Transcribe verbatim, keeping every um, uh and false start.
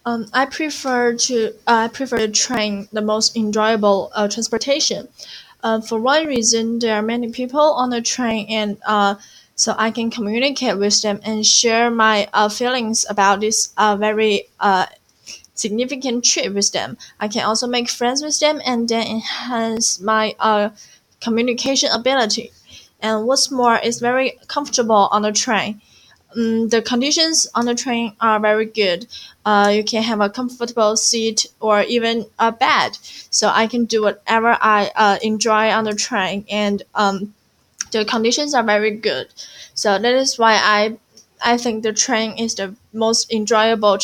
Um, I prefer to I prefer the train, the most enjoyable uh, transportation. Uh, for one reason, there are many people on the train, and uh, so I can communicate with them and share my uh, feelings about this uh, very uh, significant trip with them. I can also make friends with them and then enhance my uh, communication ability. And what's more, it's very comfortable on the train. Um, the conditions on the train are very good. Uh, you can have a comfortable seat or even a bed, so I can do whatever I uh, enjoy on the train, and um, the conditions are very good. So that is why I I think the train is the most enjoyable